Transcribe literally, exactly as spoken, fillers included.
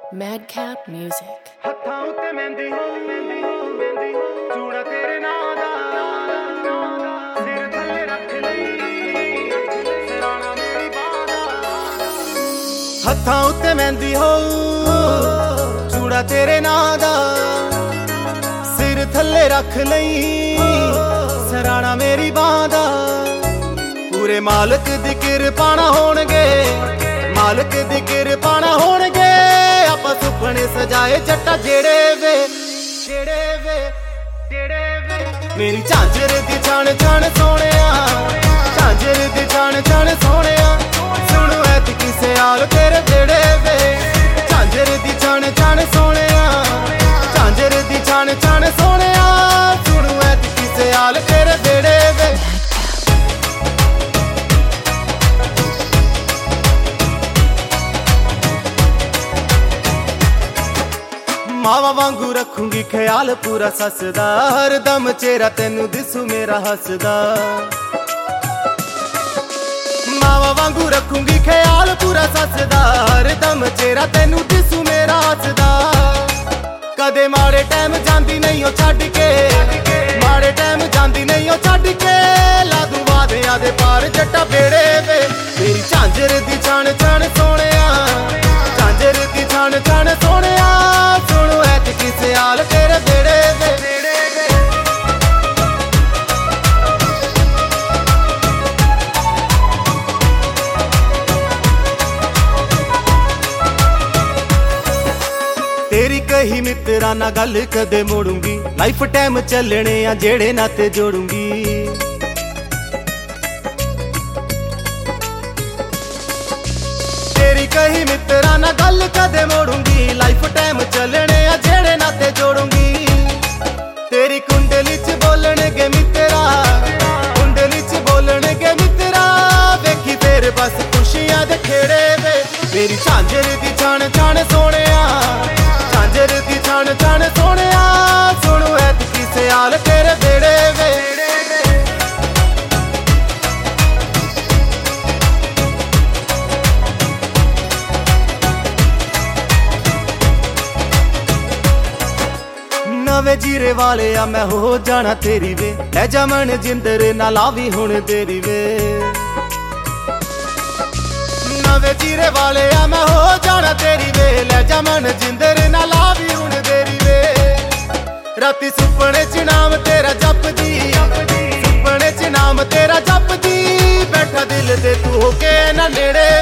Madcap Music. ਹੱਥਾਂ ਉੱਤੇ ਮਹਿੰਦੀ ਹੋ ਮਹਿੰਦੀ ਹੋ ਮਹਿੰਦੀ ਹੋ ਚੂੜਾ ਤੇਰੇ ਨਾਂ ਦਾ ਸਿਰ ਥੱਲੇ ਰੱਖ ਲਈ ਸਰਾਣਾ ਮੇਰੀ ਬਾਂਹ ਦਾ ਹੱਥਾਂ ਉੱਤੇ ਮਹਿੰਦੀ ਹੋ ਚੂੜਾ ਤੇਰੇ ਨਾਂ ਦਾ ਸਿਰ ਥੱਲੇ ਰੱਖ ਲਈ ਸਰਾਣਾ ਮੇਰੀ ਬਾਂਹ ਦਾ ਪੂਰੇ ਮਾਲਕ ਦੀ ਕਿਰਪਾ ਨਾ ਹੋਣਗੇ मालक दी किरपा ना होणगे आपां सुपने सजाए जट्टा जेड़े वे जेड़े वे जेड़े वे मेरी झांझर दी छान छान सोहणिया झांझर दी छान छान सोहणिया सुण ऐत किसे हाल तेरे जेड़े वे झांझर दी छान छान सोहणिया झांझर दी छान छान सोहणिया सुण ऐत किसे हाल तेरे जेड़े वे मावा वांगू रखूंगी ख्याल पूरा ससदा हर दम चेहरा तेनू दिसू मेरा हसदा मावा वांगू रखूंगी ख्याल पूरा ससदा हर दम चेहरा तेनू दिसू मेरा हसदा कदे माड़े टाइम जांदी नहीं ओ छड्ड के माड़े टाइम जांदी नहीं ओ छड्ड के ला दूं वादियां दे पार जट्टा बेड़े वे मेरी झांझर दी छान छान सोहणिया झांझर दी छान छान सोहणिया सुणो ऐत किसे हाल तेरे बेड़े वे तेरी कही मित्रा ना गल कदे मोड़ूंगी लाइफ टाइम चलने आ जेड़े नाते जोड़ूंगी तेरी कही मित्रा ना गल कदे मोड़ूंगी लाइफ टाइम चलने आ जेड़े नाते जोड़ूंगी तेरी कुंडली च बोलणगे मित्रा कुंडली च बोलणगे मित्रा वेखी फिर बस खुशियां दे खेड़े वे मेरी झांझर दी छान छान सोहणिया झांझर दी छान छान सोहणिया सुणो ऐत किसे हाल तेरे बेड़े वे नवे जीरे वाले आ मैं हो जाना तेरी वे ले जा मन जिंदर ना लावी हुण तेरी वे नवे जीरे वाले आ मैं हो जाना तेरी वे ले जा मन जिंदर ना लावी हुण तेरी वे राती सुपने च नाम तेरा जपदी सुपने च नाम तेरा जपदी बैठा दिल दे तू होके ना नेड़े